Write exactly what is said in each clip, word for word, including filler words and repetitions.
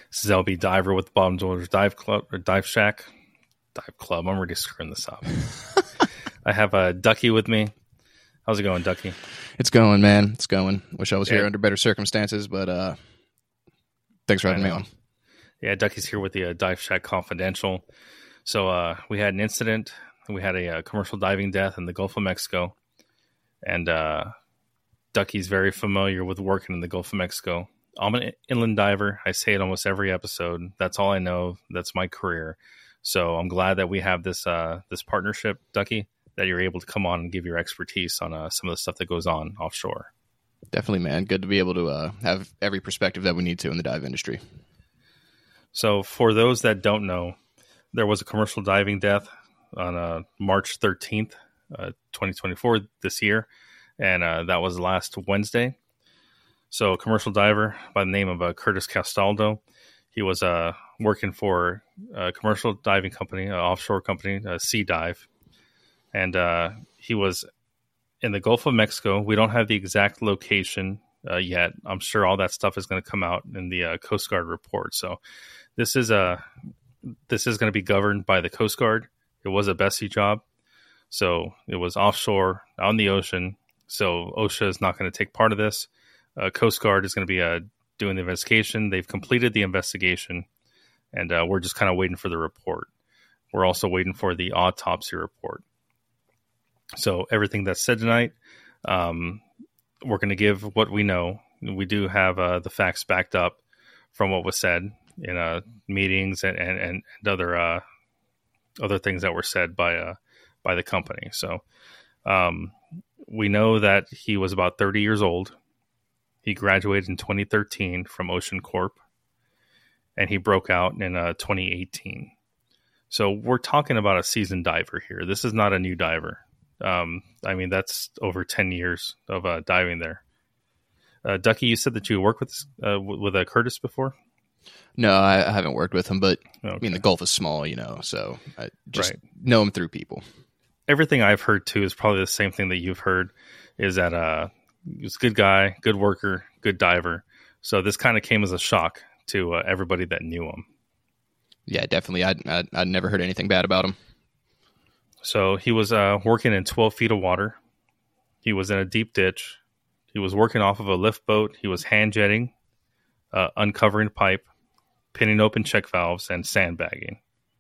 This is L B Diver with the Bottom Dwellers Dive Club or Dive Shack. Dive Club. I'm already screwing this up. I have a uh, Ducky with me. How's it going, Ducky? It's going, man. It's going. Wish I was yeah. here under better circumstances, but uh, thanks for having me on. Yeah, Ducky's here with the uh, Dive Shack Confidential. So uh, we had an incident. We had a, a commercial diving death in the Gulf of Mexico. And uh, Ducky's very familiar with working in the Gulf of Mexico. I'm an inland diver. I say it almost every episode. That's all I know. That's my career. So I'm glad that we have this uh, this partnership, Ducky, that you're able to come on and give your expertise on uh, some of the stuff that goes on offshore. Definitely, man. Good to be able to uh, have every perspective that we need to in the dive industry. So for those that don't know, there was a commercial diving death on uh, March thirteenth, uh, twenty twenty-four, this year. And uh, that was last Wednesday. So a commercial diver by the name of uh, Curtis Castaldo. He was uh, working for a commercial diving company, an offshore company, uh, Sea Dive. And uh, he was in the Gulf of Mexico. We don't have the exact location uh, yet. I'm sure all that stuff is going to come out in the uh, Coast Guard report. So this is a this is going to be governed by the Coast Guard. It was a Bessie job. So it was offshore, out in the ocean. So OSHA is not going to take part of this. Uh, Coast Guard is going to be uh, doing the investigation. They've completed the investigation, and uh, we're just kind of waiting for the report. We're also waiting for the autopsy report. So everything that's said tonight, um, we're going to give what we know. We do have uh, the facts backed up from what was said in uh, meetings and, and, and other uh, other things that were said by uh, by the company. So um, we know that he was about thirty years old. He graduated in twenty thirteen from Ocean Corp, and he broke out in uh, twenty eighteen. So we're talking about a seasoned diver here. This is not a new diver. Um, I mean, that's over ten years of uh, diving there. Uh, Ducky, you said that you worked with uh, with uh, Curtis before? No, I, I haven't worked with him, but okay. I mean, the Gulf is small, you know, so I just right. know him through people. Everything I've heard, too, is probably the same thing that you've heard, is that uh, he was a good guy, good worker, good diver. So this kind of came as a shock to uh, everybody that knew him. Yeah, definitely. I'd, I'd, I'd never heard anything bad about him. So he was uh, working in twelve feet of water. He was in a deep ditch. He was working off of a lift boat. He was hand jetting, uh, uncovering pipe, pinning open check valves, and sandbagging.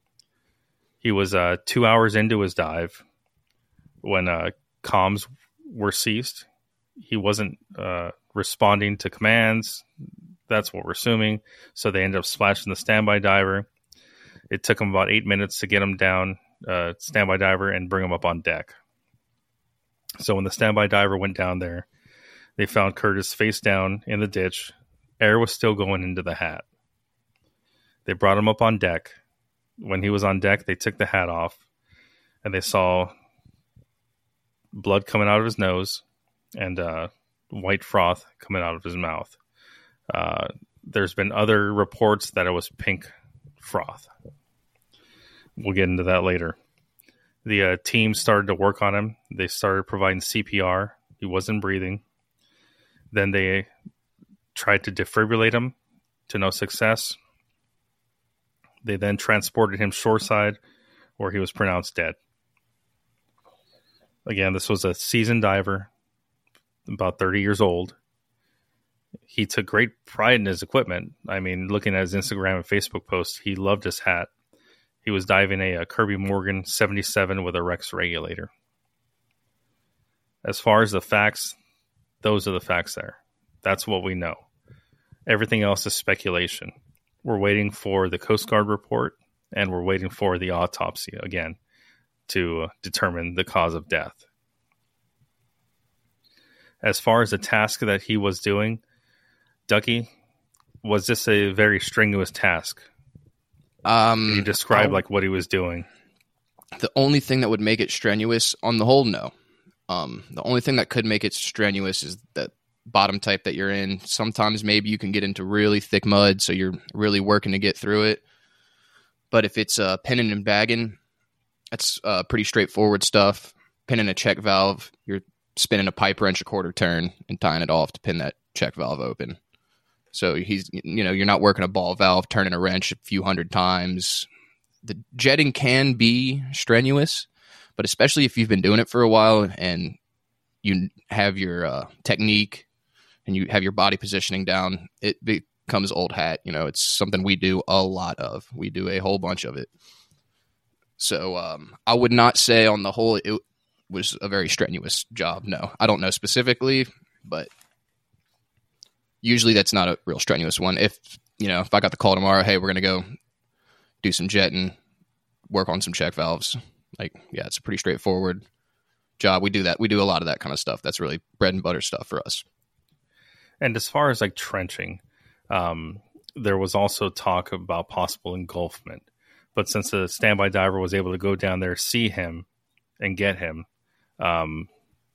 He was uh, two hours into his dive when uh, comms were ceased. He wasn't uh, responding to commands. That's what we're assuming. So they ended up splashing the standby diver. It took him about eight minutes to get him down, uh, standby diver, and bring him up on deck. So when the standby diver went down there, they found Curtis face down in the ditch. Air was still going into the hat. They brought him up on deck. When he was on deck, they took the hat off, and they saw blood coming out of his nose and uh, white froth coming out of his mouth. Uh, there's been other reports that it was pink froth. We'll get into that later. The uh, team started to work on him. They started providing C P R. He wasn't breathing. Then they tried to defibrillate him, to no success. They then transported him shoreside, where he was pronounced dead. Again, this was a seasoned diver, about thirty years old. He took great pride in his equipment. I mean, looking at his Instagram and Facebook posts, he loved his hat. He was diving a, a Kirby Morgan seventy-seven with a Rex regulator. As far as the facts, those are the facts there. That's what we know. Everything else is speculation. We're waiting for the Coast Guard report, and we're waiting for the autopsy, again, to uh, determine the cause of death. As far as the task that he was doing, Ducky, was this a very strenuous task? Um, Can you describe I'll, like what he was doing? The only thing that would make it strenuous, on the whole, no. Um, the only thing that could make it strenuous is that bottom type that you're in. Sometimes maybe you can get into really thick mud, so you're really working to get through it. But if it's uh, pinning and bagging, that's uh, pretty straightforward stuff. Pinning a check valve, you're spinning a pipe wrench a quarter turn and tying it off to pin that check valve open. So he's, you know, you're not working a ball valve, turning a wrench a few hundred times. The jetting can be strenuous, but especially if you've been doing it for a while and you have your uh, technique and you have your body positioning down, it becomes old hat. You know, it's something we do a lot of. We do a whole bunch of it. So um, I would not say on the whole it was a very strenuous job. No, I don't know specifically, but usually that's not a real strenuous one. If, you know, if I got the call tomorrow, hey, we're going to go do some jetting, work on some check valves. Like, yeah, it's a pretty straightforward job. We do that. We do a lot of that kind of stuff. That's really bread and butter stuff for us. And as far as like trenching, um, there was also talk about possible engulfment. But since the standby diver was able to go down there, see him, and get him, um,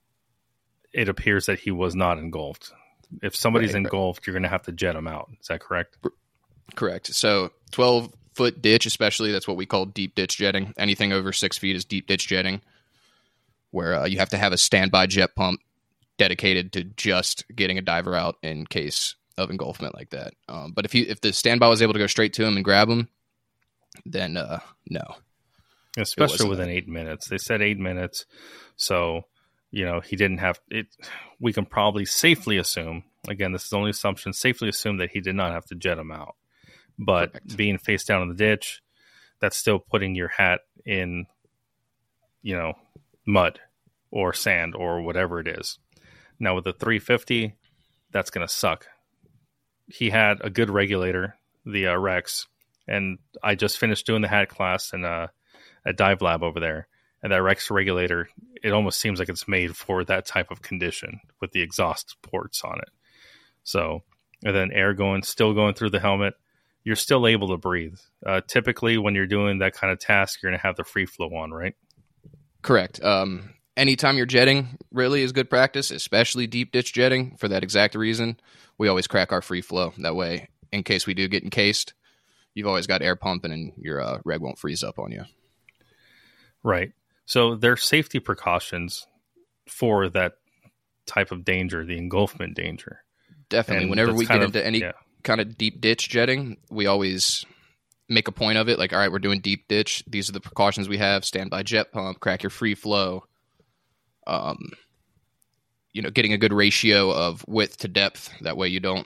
it appears that he was not engulfed. If somebody's right, engulfed, right. You're going to have to jet them out. Is that correct? Correct. So twelve-foot ditch, especially, that's what we call deep ditch jetting. Anything over six feet is deep ditch jetting, where uh, you have to have a standby jet pump dedicated to just getting a diver out in case of engulfment like that. Um, but if you if the standby was able to go straight to him and grab him, then uh, no. Especially within eight minutes. They said eight minutes. So, you know, he didn't have it. We can probably safely assume, again, this is only assumption, safely assume that he did not have to jet him out. But Correct. Being face down in the ditch, that's still putting your hat in, you know, mud or sand or whatever it is. Now with the three fifty, that's going to suck. He had a good regulator, the uh, Rex, and I just finished doing the hat class in uh, a dive lab over there. And that Rex regulator, it almost seems like it's made for that type of condition with the exhaust ports on it. So, and then air going, still going through the helmet, you're still able to breathe. Uh, typically, when you're doing that kind of task, you're going to have the free flow on, right? Correct. Um, anytime you're jetting really is good practice, especially deep ditch jetting for that exact reason. We always crack our free flow. That way, in case we do get encased, you've always got air pumping and your uh, reg won't freeze up on you. Right. So there's safety precautions for that type of danger, the engulfment danger. Definitely. And whenever we get of, into any yeah. kind of deep ditch jetting, we always make a point of it. Like, all right, we're doing deep ditch. These are the precautions we have. Standby jet pump, crack your free flow. Um, you know, getting a good ratio of width to depth. That way you don't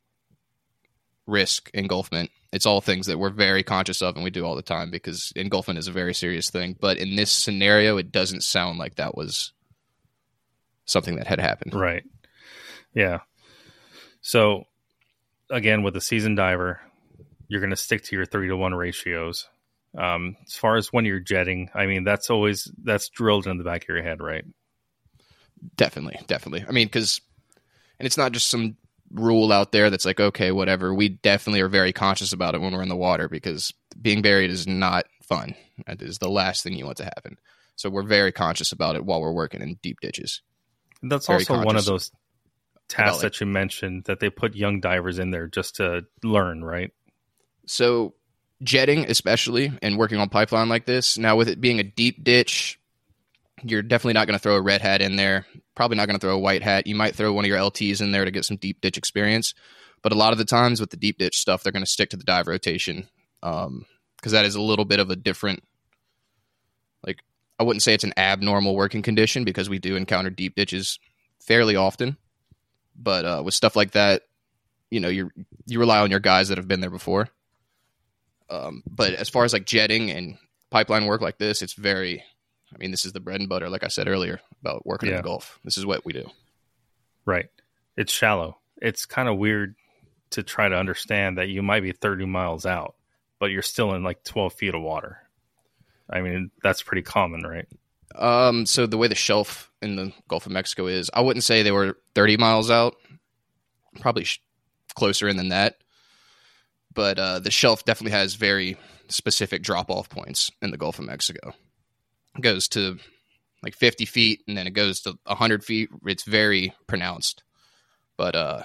risk engulfment. It's all things that we're very conscious of and we do all the time because engulfment is a very serious thing. But in this scenario, it doesn't sound like that was something that had happened. Right. Yeah. So, again, with a seasoned diver, you're going to stick to your three to one ratios. Um, as far as when you're jetting, I mean, that's always, that's drilled in the back of your head, right? Definitely. Definitely. I mean, because, and it's not just some rule out there that's like, okay, whatever. We definitely are very conscious about it when we're in the water because being buried is not fun. That is the last thing you want to happen. So we're very conscious about it while we're working in deep ditches. And that's very also one of those tasks about, like, that you mentioned that they put young divers in there just to learn, right? So jetting, especially, and working on pipeline like this, now with it being a deep ditch, you're definitely not going to throw a red hat in there. Probably not going to throw a white hat. You might throw one of your L Ts in there to get some deep ditch experience. But a lot of the times with the deep ditch stuff, they're going to stick to the dive rotation um, because that is a little bit of a different, like, I wouldn't say it's an abnormal working condition because we do encounter deep ditches fairly often. But uh, with stuff like that, you know, you you rely on your guys that have been there before. Um, but as far as like jetting and pipeline work like this, it's very... I mean, this is the bread and butter, like I said earlier, about working yeah. in the Gulf. This is what we do. Right. It's shallow. It's kind of weird to try to understand that you might be thirty miles out, but you're still in like twelve feet of water. I mean, that's pretty common, right? Um. So the way the shelf in the Gulf of Mexico is, I wouldn't say they were thirty miles out. Probably sh- closer in than that. But uh, the shelf definitely has very specific drop-off points in the Gulf of Mexico. It goes to like fifty feet and then it goes to one hundred feet. It's very pronounced. But uh,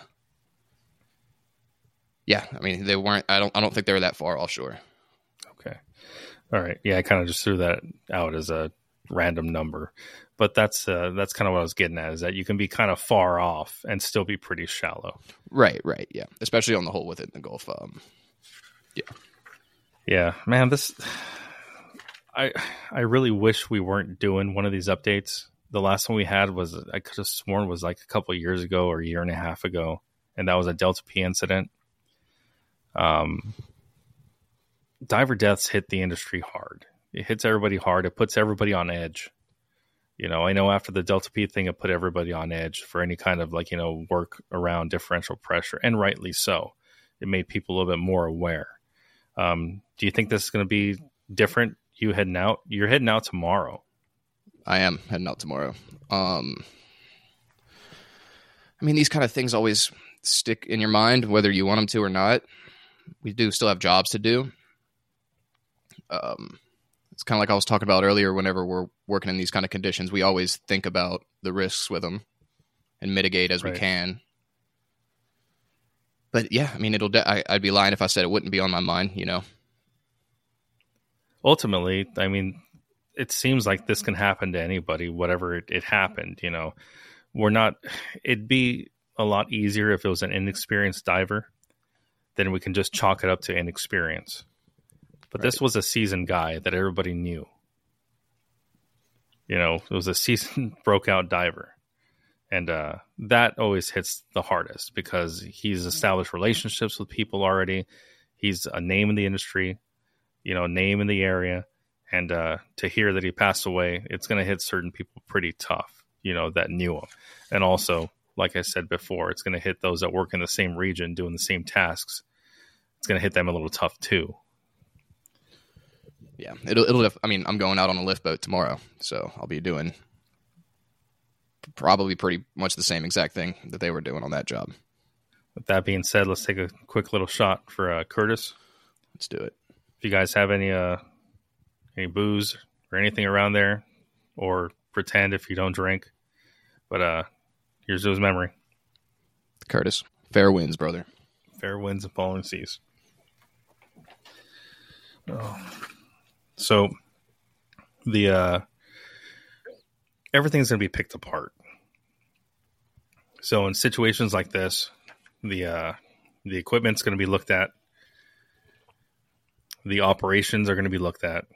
yeah, I mean, they weren't, I don't, I don't think they were that far offshore. Okay. All right. Yeah. I kind of just threw that out as a random number. But that's uh, that's kind of what I was getting at, is that you can be kind of far off and still be pretty shallow. Right, right, yeah. Especially on the hole within the Gulf. Um, yeah. Yeah, man, this... I I really wish we weren't doing one of these updates. The last one we had was, I could have sworn was like a couple of years ago or a year and a half ago, and that was a Delta P incident. Um, diver deaths hit the industry hard. It hits everybody hard. It puts everybody on edge. You know, I know after the Delta P thing, it put everybody on edge for any kind of like, you know, work around differential pressure, and rightly so. It made people a little bit more aware. Um, do you think this is going to be different? You heading out? You're heading out tomorrow. I am heading out tomorrow. Um, I mean, these kind of things always stick in your mind, whether you want them to or not. We do still have jobs to do. Um, it's kind of like I was talking about earlier. Whenever we're working in these kind of conditions, we always think about the risks with them and mitigate as Right. we can. But yeah, I mean, it'll. De- I, I'd be lying if I said it wouldn't be on my mind. You know. Ultimately, I mean, it seems like this can happen to anybody, whatever it, it happened, you know. We're not, it'd be a lot easier if it was an inexperienced diver, then we can just chalk it up to inexperience. But Right. this was a seasoned guy that everybody knew. You know, it was a seasoned broke out diver. And uh, that always hits the hardest because he's established relationships with people already. He's a name in the industry. You know, name in the area, and uh, to hear that he passed away, it's going to hit certain people pretty tough, you know, that knew him. And also, like I said before, it's going to hit those that work in the same region doing the same tasks. It's going to hit them a little tough too. Yeah, it'll. It'll. I mean, I'm going out on a lift boat tomorrow, so I'll be doing probably pretty much the same exact thing that they were doing on that job. With that being said, let's take a quick little shot for uh, Curtis. Let's do it. If you guys have any uh, any booze or anything around there, or pretend if you don't drink, but uh, here's to his memory. Curtis, fair winds, brother. Fair winds and falling seas. Oh. So the uh, everything's going to be picked apart. So in situations like this, the uh, the equipment's going to be looked at. The operations are going to be looked at.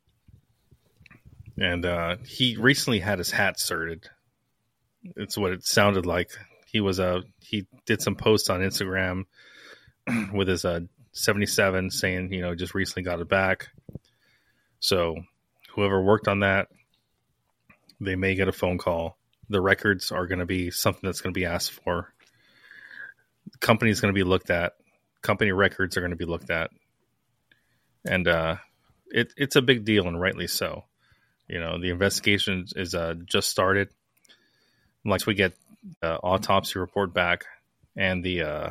And uh, he recently had his hat certed. It's what it sounded like. He was uh, he did some posts on Instagram with his uh, seventy-seven saying, you know, just recently got it back. So whoever worked on that, they may get a phone call. The records are going to be something that's going to be asked for. The company's going to be looked at. Company records are going to be looked at. And uh, it, it's a big deal, and rightly so. You know, the investigation is uh, just started. Once we get the autopsy report back and the uh,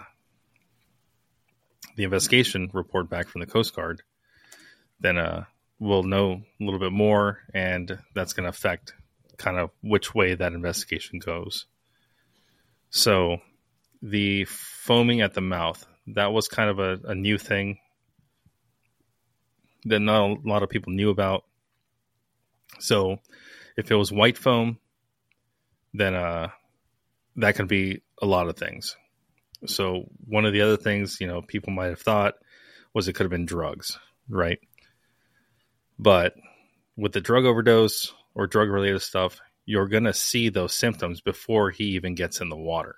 the investigation report back from the Coast Guard, then uh, we'll know a little bit more, and that's going to affect kind of which way that investigation goes. So the foaming at the mouth, that was kind of a, a new thing that not a lot of people knew about. So if it was white foam, then uh, that could be a lot of things. So one of the other things, you know, people might have thought was it could have been drugs, right? But with the drug overdose or drug-related stuff, you're going to see those symptoms before he even gets in the water.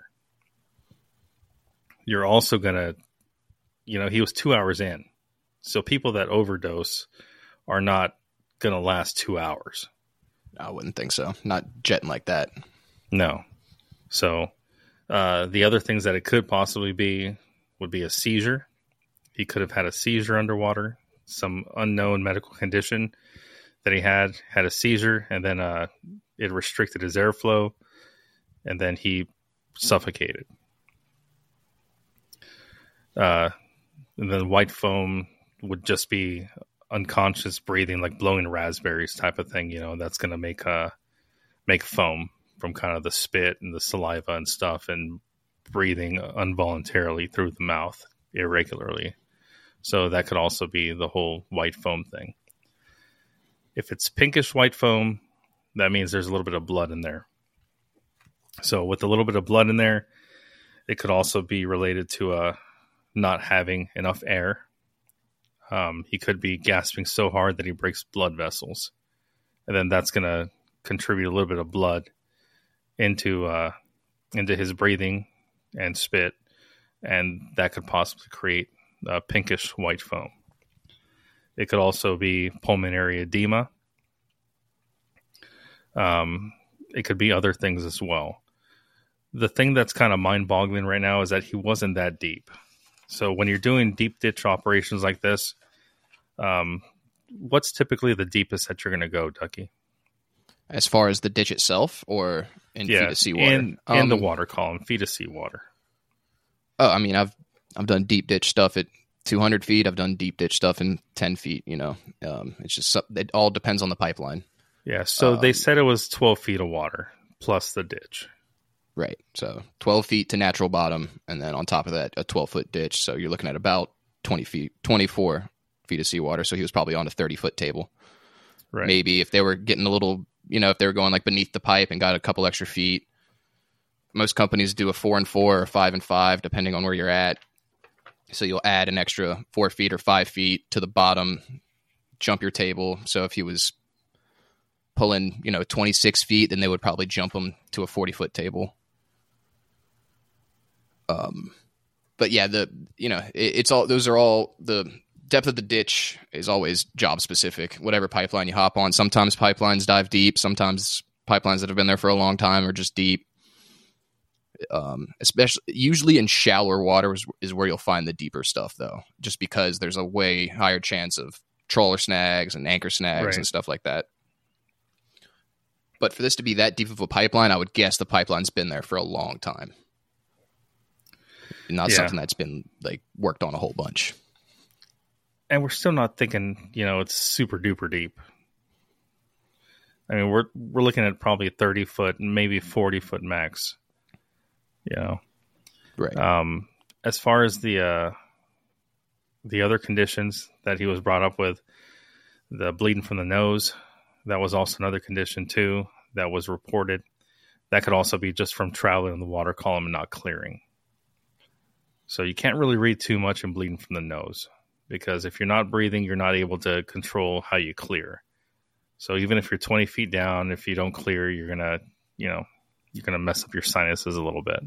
You're also going to, you know, he was two hours in. So people that overdose are not going to last two hours. I wouldn't think so. Not jetting like that. No. So uh, the other things that it could possibly be would be a seizure. He could have had a seizure underwater, some unknown medical condition that he had, had a seizure, and then uh, it restricted his airflow, and then he suffocated. Uh, and then white foam would just be unconscious breathing, like blowing raspberries type of thing. You know, that's going to make uh, make foam from kind of the spit and the saliva and stuff, and breathing involuntarily through the mouth irregularly. So that could also be the whole white foam thing. If it's pinkish white foam, that means there's a little bit of blood in there. So with a little bit of blood in there, it could also be related to uh, not having enough air. Um, he could be gasping so hard that he breaks blood vessels. And then that's going to contribute a little bit of blood into uh, into his breathing and spit. And that could possibly create uh, pinkish white foam. It could also be pulmonary edema. Um, it could be other things as well. The thing that's kind of mind-boggling right now is that he wasn't that deep. So when you're doing deep ditch operations like this, um, what's typically the deepest that you're going to go, Ducky? As far as the ditch itself, or in yeah, feet of seawater? In, um, in the water column, feet of seawater. Oh, I mean, I've I've done deep ditch stuff at two hundred feet. I've done deep ditch stuff in ten feet. You know, um, it's just it all depends on the pipeline. Yeah. So um, they said it was twelve feet of water plus the ditch. Right. So twelve feet to natural bottom, and then on top of that, a twelve foot ditch. So you're looking at about twenty feet, twenty-four feet of seawater. So he was probably on a thirty foot table. Right. Maybe if they were getting a little, you know, if they were going like beneath the pipe and got a couple extra feet. Most companies do a four and four or five and five, depending on where you're at. So you'll add an extra four feet or five feet to the bottom, jump your table. So if he was pulling, you know, twenty-six feet, then they would probably jump him to a forty foot table. Um, but yeah, the, you know, it, it's all, those are all, the depth of the ditch is always job specific, whatever pipeline you hop on. Sometimes pipelines dive deep. Sometimes pipelines that have been there for a long time are just deep. Um, especially usually in shallower water is, is where you'll find the deeper stuff though, just because there's a way higher chance of trawler snags and anchor snags right. and stuff like that. But for this to be that deep of a pipeline, I would guess the pipeline's been there for a long time. Not yeah. something that's been like worked on a whole bunch. And we're still not thinking, you know, it's super duper deep. I mean, we're we're looking at probably thirty foot, maybe forty foot max. You know, right. Um, as far as the uh, the other conditions that he was brought up with, the bleeding from the nose, that was also another condition too that was reported. That could also be just from traveling in the water column and not clearing. So you can't really read too much in bleeding from the nose, because if you're not breathing, you're not able to control how you clear. So even if you're twenty feet down, if you don't clear, you're gonna, you know, you're gonna mess up your sinuses a little bit.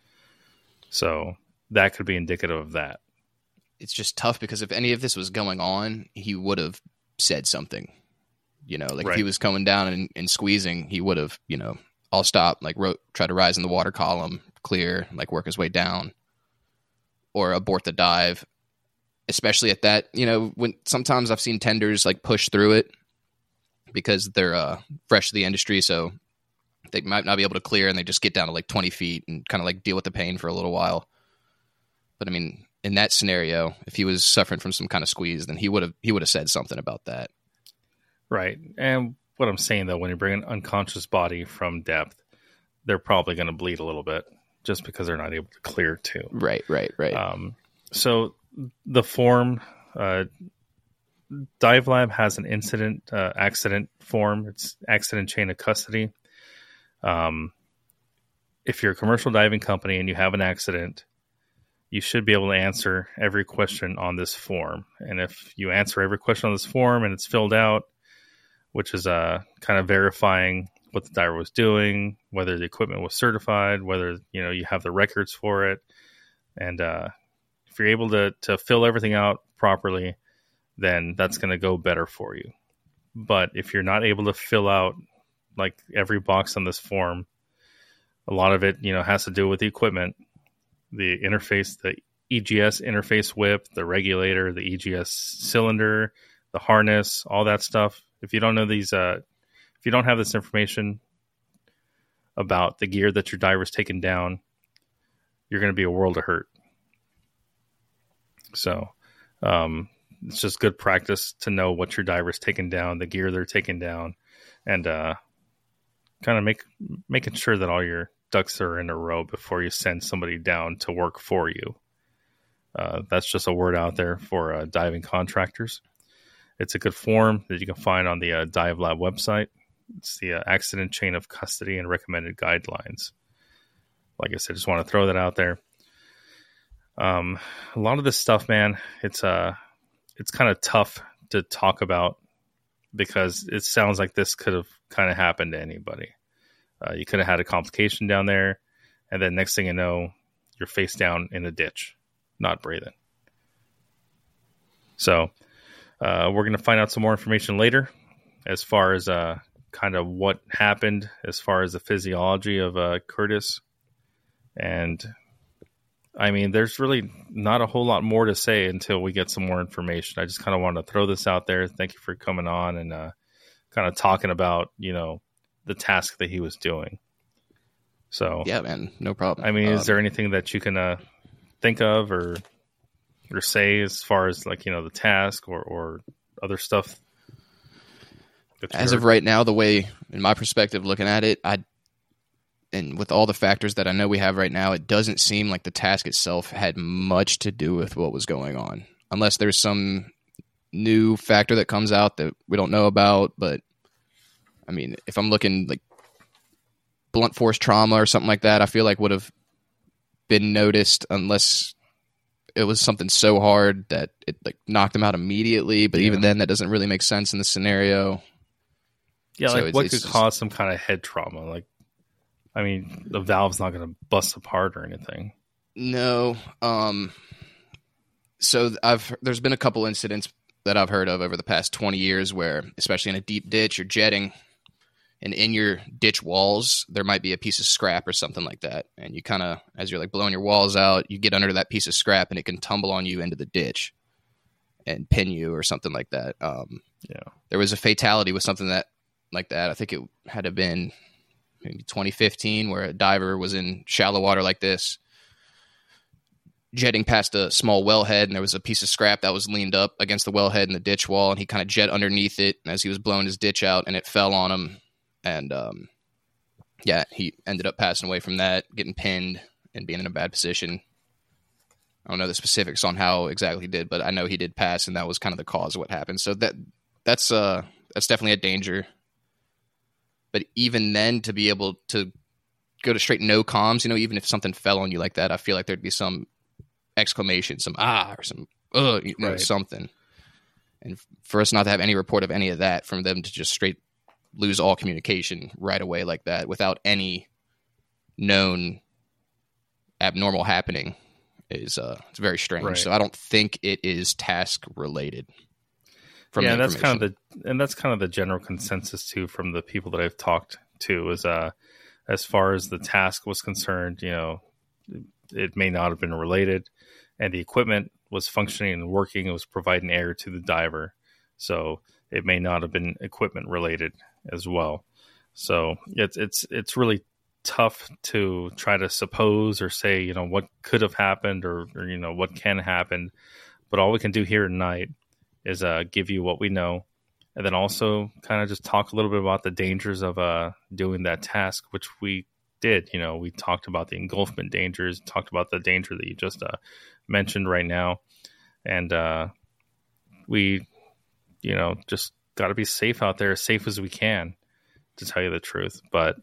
So that could be indicative of that. It's just tough because if any of this was going on, he would have said something. You know, like right. if he was coming down and, and squeezing, he would have, you know, I'll stop, like ro- try to rise in the water column, clear, like work his way down, or abort the dive. Especially at that, you know, when sometimes I've seen tenders like push through it because they're uh, fresh to the industry, so they might not be able to clear, and they just get down to like twenty feet and kind of like deal with the pain for a little while. But I mean, in that scenario, if he was suffering from some kind of squeeze, then he would have he would have said something about that. Right. And what I'm saying though, when you bring an unconscious body from depth, they're probably going to bleed a little bit just because they're not able to clear too. Right. Right. Right. Um, so the form, uh, Dive Lab has an incident uh, accident form. It's accident chain of custody. Um, if you're a commercial diving company and you have an accident, you should be able to answer every question on this form. And if you answer every question on this form and it's filled out, which is uh, kind of verifying what the diver was doing, whether the equipment was certified, whether you know you have the records for it, and uh, if you're able to to fill everything out properly, then that's going to go better for you. But if you're not able to fill out like every box on this form, a lot of it, you know, has to do with the equipment, the interface, the E G S interface whip, the regulator, the E G S cylinder, the harness, all that stuff. If you don't know these, uh, if you don't have this information about the gear that your diver's taken down, you're going to be a world of hurt. So, um, it's just good practice to know what your diver's taken down, the gear they're taking down, and uh, kind of make making sure that all your ducks are in a row before you send somebody down to work for you. Uh, that's just a word out there for uh, diving contractors. It's a good form that you can find on the uh, Dive Lab website. It's the uh, accident chain of custody and recommended guidelines. Like I said, just want to throw that out there. Um, a lot of this stuff, man, it's uh, it's kind of tough to talk about because it sounds like this could have kind of happened to anybody. Uh, you could have had a complication down there, and then next thing you know, you're face down in a ditch, not breathing. So uh, we're going to find out some more information later as far as uh, kind of what happened as far as the physiology of uh, Curtis. And I mean, there's really not a whole lot more to say until we get some more information. I just kind of wanted to throw this out there. Thank you for coming on and uh, kind of talking about, you know, the task that he was doing. So yeah, man, no problem. I mean, um, is there anything that you can uh, think of or or say as far as like, you know, the task or, or other stuff? As of right now, the way, in my perspective, looking at it, I and with all the factors that I know we have right now, it doesn't seem like the task itself had much to do with what was going on, unless there's some new factor that comes out that we don't know about. But I mean, if I'm looking like blunt force trauma or something like that, I feel like would have been noticed unless it was something so hard that it like knocked him out immediately. But yeah. Even then, that doesn't really make sense in this scenario. Yeah, so like it's, what it's could just, cause some kind of head trauma? Like, I mean, the valve's not going to bust apart or anything. No. Um, so I've there's been a couple incidents that I've heard of over the past twenty years where, especially in a deep ditch, you're jetting, and in your ditch walls, there might be a piece of scrap or something like that. And you kind of, as you're like blowing your walls out, you get under that piece of scrap and it can tumble on you into the ditch and pin you or something like that. Um, yeah. There was a fatality with something that like that. I think it had to have been maybe twenty fifteen where a diver was in shallow water like this, jetting past a small wellhead, and there was a piece of scrap that was leaned up against the wellhead in the ditch wall, and he kind of jet underneath it as he was blowing his ditch out, and it fell on him. And um, yeah, he ended up passing away from that, getting pinned and being in a bad position. I don't know the specifics on how exactly he did, but I know he did pass, and that was kind of the cause of what happened. So that that's uh that's definitely a danger. But even then, to be able to go to straight no comms, you know, even if something fell on you like that, I feel like there'd be some exclamation, some ah, or some uh, you know, right. something. And for us not to have any report of any of that, from them to just straight lose all communication right away like that without any known abnormal happening is uh, it's very strange. Right. So I don't think it is task related. From yeah, that's kind of the and that's kind of the general consensus too from the people that I've talked to is uh, as far as the task was concerned, you know, it may not have been related, and the equipment was functioning and working. It was providing air to the diver, so it may not have been equipment related as well. So it's it's it's really tough to try to suppose or say, you know, what could have happened or, or you know what can happen. But all we can do here tonight is uh, give you what we know, and then also kind of just talk a little bit about the dangers of uh, doing that task, which we did. You know, we talked about the engulfment dangers, talked about the danger that you just uh, mentioned right now, and uh, we, you know, just got to be safe out there, as safe as we can, to tell you the truth. But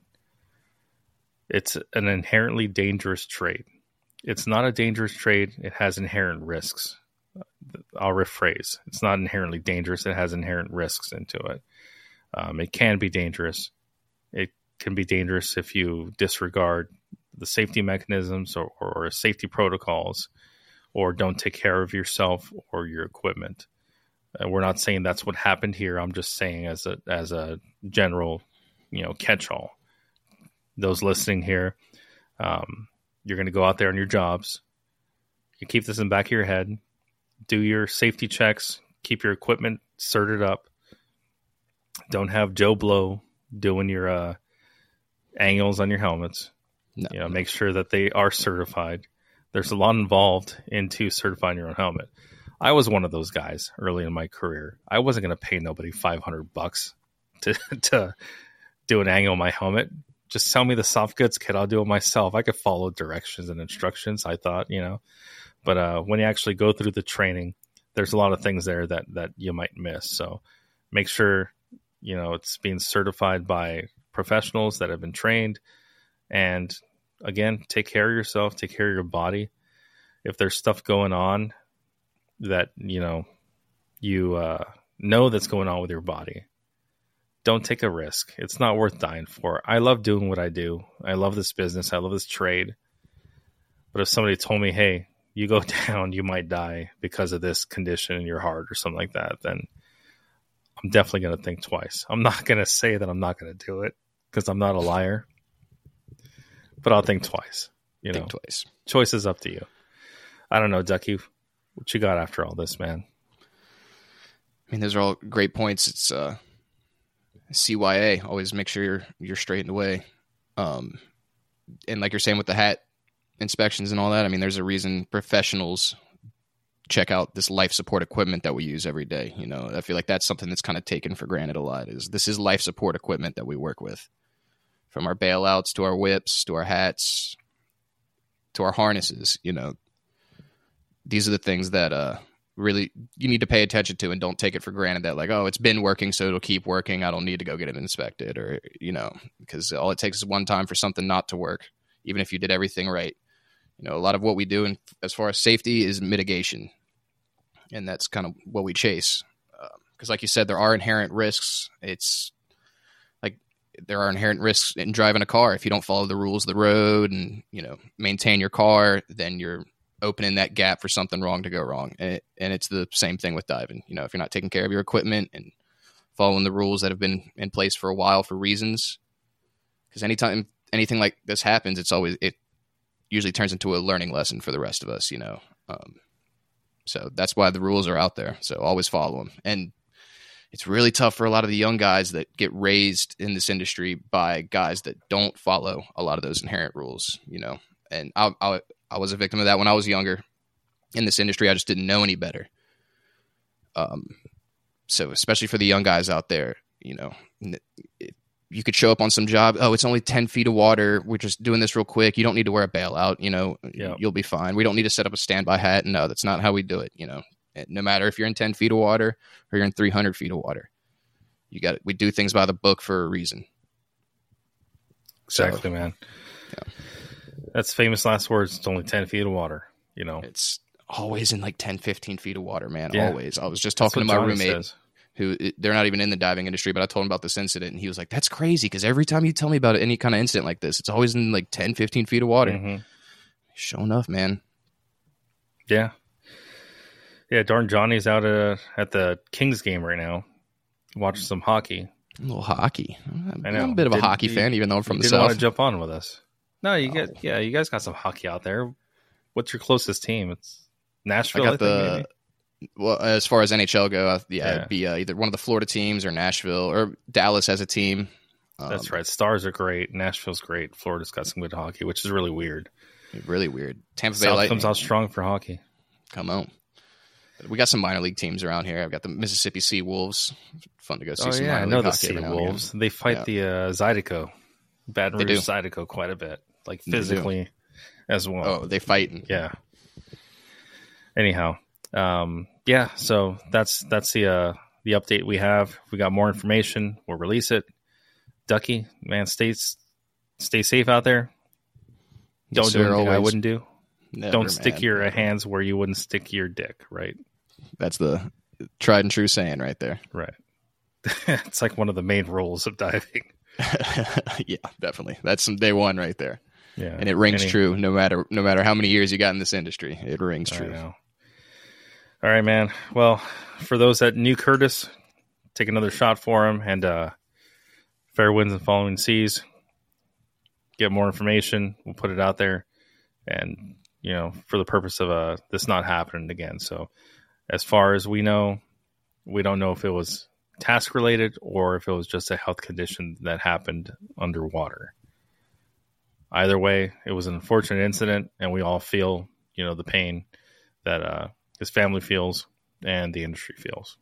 it's an inherently dangerous trade. It's not a dangerous trade. It has inherent risks. I'll rephrase. It's not inherently dangerous. It has inherent risks into it. Um, it can be dangerous. It can be dangerous if you disregard the safety mechanisms or, or, or safety protocols, or don't take care of yourself or your equipment. Uh, we're not saying that's what happened here. I'm just saying as a as a general, you know, catch-all. Those listening here, um, you're going to go out there on your jobs. You keep this in the back of your head. Do your safety checks. Keep your equipment certed up. Don't have Joe Blow doing your uh, angles on your helmets. No, you know, no. Make sure that they are certified. There's a lot involved into certifying your own helmet. I was one of those guys early in my career. I wasn't going to pay nobody five hundred bucks to to do an angle on my helmet. Just sell me the soft goods kit. I'll do it myself. I could follow directions and instructions, I thought, you know. But uh, when you actually go through the training, there's a lot of things there that, that you might miss. So make sure You know, it's being certified by professionals that have been trained. And again, take care of yourself, take care of your body. If there's stuff going on that, you know, you uh, know that's going on with your body, don't take a risk. It's not worth dying for. I love doing what I do. I love this business. I love this trade. But if somebody told me, hey, you go down, you might die because of this condition in your heart or something like that, then I'm definitely going to think twice. I'm not going to say that I'm not going to do it because I'm not a liar, but I'll think twice. You think know, twice. Choice is up to you. I don't know, Ducky, what you got after all this, man? I mean, those are all great points. It's uh, C Y A. Always make sure you're you're straightened away. Um, and like you're saying with the hat inspections and all that, I mean, there's a reason professionals check out this life support equipment that we use every day. You know, I feel like that's something that's kind of taken for granted a lot. Is this is life support equipment that we work with, from our bailouts to our whips to our hats to our harnesses. You know, these are the things that uh really you need to pay attention to, and don't take it for granted that like, oh, it's been working, so it'll keep working. I don't need to go get it inspected, or you know, because all it takes is one time for something not to work, even if you did everything right. You know, a lot of what we do in, as far as safety is mitigation. And that's kind of what we chase. Because uh, like you said, there are inherent risks. It's like there are inherent risks in driving a car. If you don't follow the rules of the road and, you know, maintain your car, then you're opening that gap for something wrong to go wrong. And, it, and it's the same thing with diving. You know, if you're not taking care of your equipment and following the rules that have been in place for a while for reasons, because anytime anything like this happens, it's always, it usually turns into a learning lesson for the rest of us, you know. Um, So that's why the rules are out there. So always follow them. And it's really tough for a lot of the young guys that get raised in this industry by guys that don't follow a lot of those inherent rules, you know. And I, I, I was a victim of that when I was younger in this industry. I just didn't know any better. Um, so especially for the young guys out there, you know, it, you could show up on some job. Oh, it's only ten feet of water. We're just doing this real quick. You don't need to wear a bailout. You know, yeah. You'll be fine. We don't need to set up a standby hat. No, that's not how we do it. You know, no matter if you're in ten feet of water or you're in three hundred feet of water, you got it. We do things by the book for a reason. Exactly, so, man. Yeah. That's famous last words. It's only ten feet of water. You know, it's always in like ten, fifteen feet of water, man. Yeah. Always. I was just talking to my Johnny roommate. Says. Who they're not even in the diving industry, but I told him about this incident, and he was like, that's crazy, because every time you tell me about any kind of incident like this, it's always in like ten, fifteen feet of water. Mm-hmm. Sure enough, man. Yeah. Yeah, darn Johnny's out uh, at the Kings game right now, watching some hockey. A little hockey. I'm, I know. I'm a bit of a Did, hockey you, fan, even though I'm from the didn't South. want to jump on with us. No, you oh. get yeah, you guys got some hockey out there. What's your closest team? It's Nashville. I got I think, the maybe? Well, as far as N H L go, uh, yeah, Yeah. it'd be uh, either one of the Florida teams or Nashville or Dallas has a team. Um, That's right. Stars are great. Nashville's great. Florida's got some good hockey, which is really weird. Really weird. Tampa Bay South Lightning comes out strong for hockey. Come on. We got some minor league teams around here. I've got the Mississippi Sea Wolves. Fun to go see Oh some yeah, I minor know league the hockey Sea every now and again. Wolves. They fight Yeah. the uh, Zydeco, Baton They Rouge do. Zydeco quite a bit, like They do. physically as well. Oh, they fighting. Yeah. Anyhow, um, yeah. So that's that's the uh, the update we have. If we got more information, we'll release it. Ducky, man, stay stay safe out there. Don't Yes, do sir, anything I always. wouldn't do. Never, Don't stick man. your hands where you wouldn't stick your dick. Right. That's the tried and true saying right there. Right. It's like one of the main rules of diving. Yeah, definitely. That's some day one right there. Yeah. And it rings Any- true no matter no matter how many years you got in this industry. It rings I true. know. All right, man. Well, for those that knew Curtis, take another shot for him, and uh, fair winds and following seas. Get more information. We'll put it out there, and you know, for the purpose of uh, this not happening again. So, as far as we know, we don't know if it was task related or if it was just a health condition that happened underwater. Either way, it was an unfortunate incident, and we all feel, you know, the pain that uh, his family feels and the industry feels.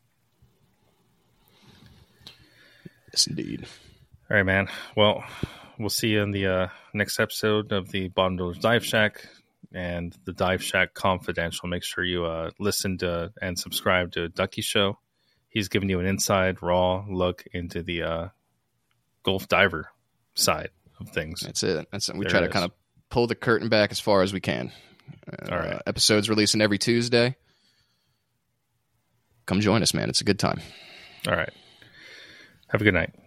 Yes, indeed. All right, man. Well, we'll see you in the uh, next episode of the Bottom Builders Dive Shack and the Dive Shack Confidential. Make sure you uh, listen to and subscribe to Ducky Show. he's giving you an inside, raw look into the uh, Gulf diver side of things. That's it. That's it. We There try it to is. kind of pull the curtain back as far as we can. Uh, All right. Episodes releasing every Tuesday. Come join us, man. It's a good time. All right. Have a good night.